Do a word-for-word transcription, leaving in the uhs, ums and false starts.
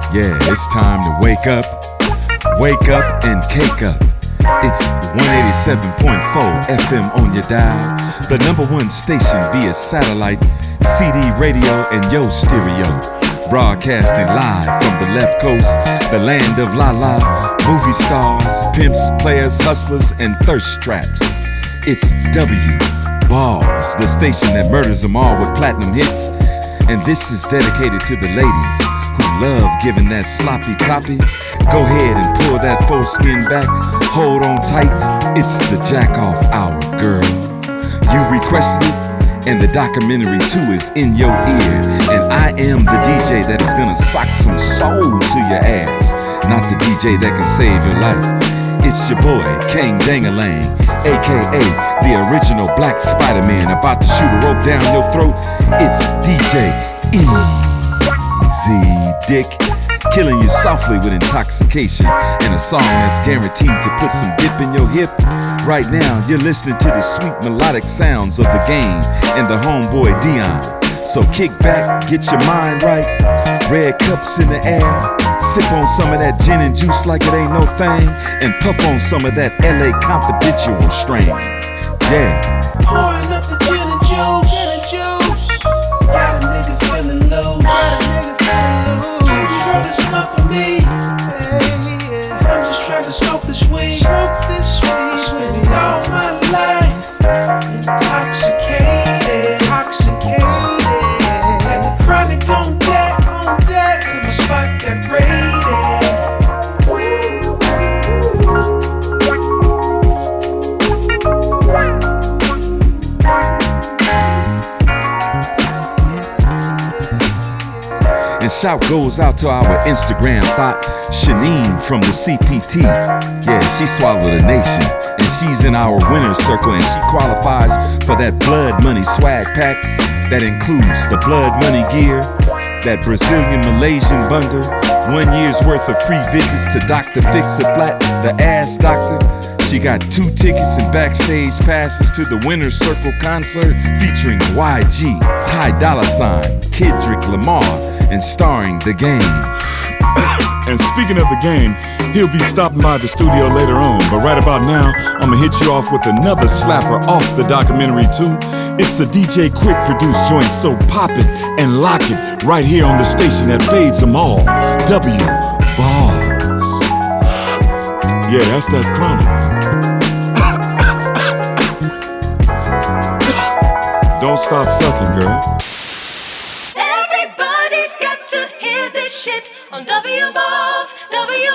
Yeah, it's time to wake up, wake up and cake up. It's one eighty-seven point four F M on your dial, the number one station via satellite, C D radio, and yo stereo. Broadcasting live from the left coast, the land of La La, movie stars, pimps, players, hustlers, and thirst traps. It's W Balls, the station that murders them all with platinum hits. And this is dedicated to the ladies who love giving that sloppy toppy. Go ahead and pull that foreskin back, hold on tight. It's the jack off hour, girl. You requested it, and the documentary too is in your ear. And I am the D J that is gonna sock some soul to your ass, not the D J that can save your life. It's your boy, Kang Dangalang, aka the original Black Spider-Man, about to shoot a rope down your throat. It's D J Easy Dick, killing you softly with intoxication, and a song that's guaranteed to put some dip in your hip. Right now, you're listening to the sweet melodic sounds of the game and the homeboy Dion. So kick back, get your mind right, red cups in the air, sip on some of that gin and juice like it ain't no thing, and puff on some of that L A Confidential strain. Yeah. Pouring up the gin and juice, gin and juice. Got a nigga feeling loose, got a nigga feeling loose. Baby girl, it's enough for me. Hey, yeah. I'm just trying to smoke this weed, smoke this weed. I spent it all my life intoxicated, intoxicated. And the chronic on deck, on deck, till my spot got raided. And shout goes out to our Instagram thought, Shanine from the C P T. Yeah, she swallowed a nation, and she's in our winner's circle, and she qualifies for that Blood Money swag pack that includes the Blood Money gear, that Brazilian Malaysian bundle, one year's worth of free visits to Doctor Fix-A-Flat, the ass doctor. She got two tickets and backstage passes to the Winner's Circle concert featuring Y G, Ty Dolla Sign, Kendrick Lamar, and starring The Game. And speaking of The Game, he'll be stopping by the studio later on. But right about now, I'ma hit you off with another slapper off the documentary too. It's a D J Quick produced joint, so pop it and lock it right here on the station that fades them all. W Balls. Yeah, that's that chronic. Don't stop sucking, girl. Everybody's got to hear this shit on W Balls, W